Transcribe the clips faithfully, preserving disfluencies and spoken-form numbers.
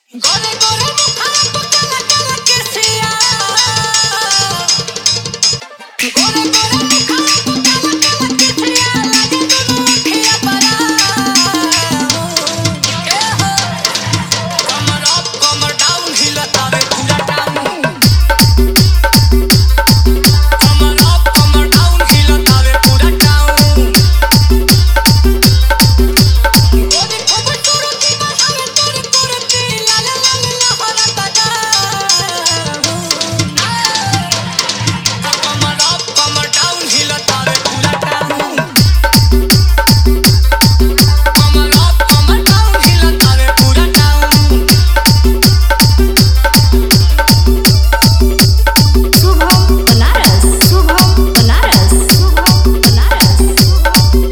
गोरे गोरे मुखड़ा पे काला काला केसिया गोरे गोरे मुखड़ा पे काला काला केसिया लागे दुनु अखिया बड़ा ए हो कमर अप कमर डाउन हिलतावे पूरा टाउन कमर अप कमर डाउन हिलतावे पूरा टाउन गोरी खूबसूरती बहावे तोरी तोरती लाल लाल लहरा बजा कमर अप कमर डाउन हिलतावे पूरा टाउन कमर अप कमर डाउन हिलतावे पूरा टाउन शुभम बनारस शुभम बनारस शुभम बनारस शुभम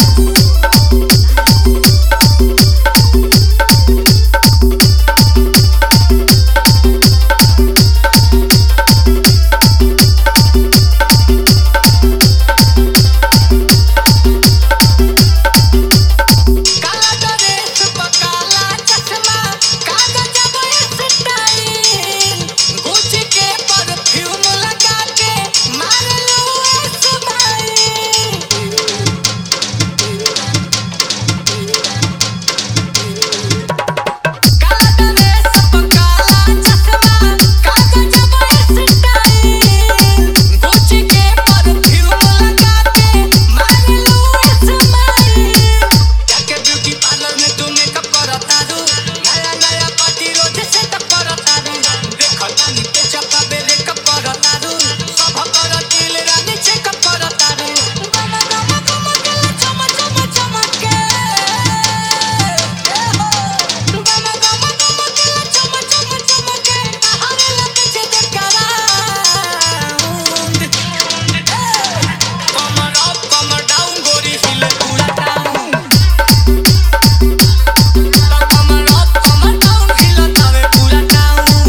काला ड्रेस पे काला चश्मा कागज पे स्टाइल गुच्ची के परफ्यूम लगा के मार लो स्माइल काला ड्रेस पे काला चश्मा कागज पे स्टाइल गुच्ची के परफ्यूम लगा के मार लो स्माइल जाके ब्यूटी पार्लर में तू मेकअप करता रू नया नया पार्टी रोज सेटअप करता रू देखता नी पे चपा बे मेकअप करता रू सब कर दिल रानी चेकअप करता रू गम गम गम के चम चम चमके ए हो गम गम गम के चम चम चमके हरे लगे जे कराउंड कमर अप कमर डाउन गोरी हिले पूरा टाउन कमर अप कमर डाउन हिलतावे पूरा town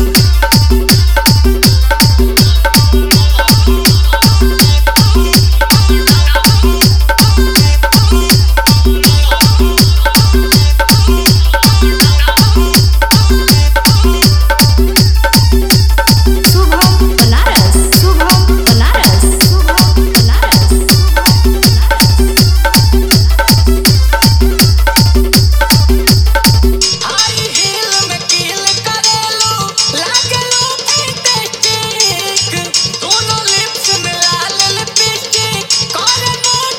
Shubham Banaras Shubham Banaras Shubham Banaras Shubham high heel में कील करेलू लागेलू फैंटास्टिक दोनों लिप्स में लाल लिपस्टिक करे मूड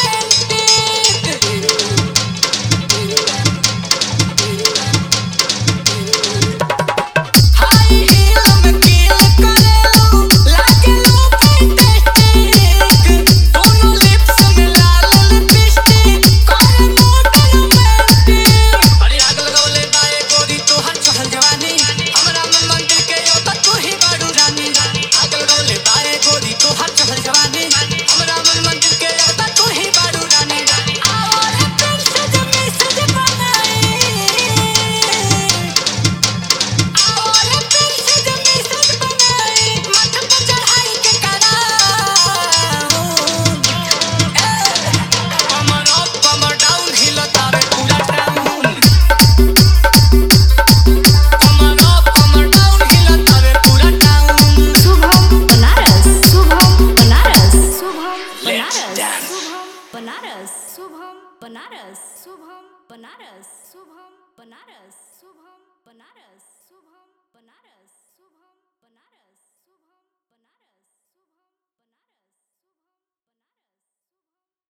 रोमांटिक हाई हील में कील करेलू लागेलू फैंटास्टिक दोनों लिप्स में लाल लिपस्टिक करे मूड रोमांटिक अरे आग लगावले बाए गोरी तोहर चहल जवानी हमरा मन मंदिर के यो त तू ही बाड़ू रानी आग लगावले बाए गोरी तोहर चहल जवानी हमरा मन मंदिर के यो त तू ही बाड़ू रानी और प्रेम से जमी से बनाई और प्रेम से जमी से बनाई मठ पे चढ़ाई के कराऊं कमर अप कमर डाउन हिलतावे पूरा टाउन कमर अप कमर डाउन हिलतावे पूरा town Shubham Banaras Shubham Banaras Shubham Let's Banaras dance. Shubham Banaras Shubham Banaras Shubham Banaras Shubham Banaras Shubham Banaras Shubham Banaras Shubham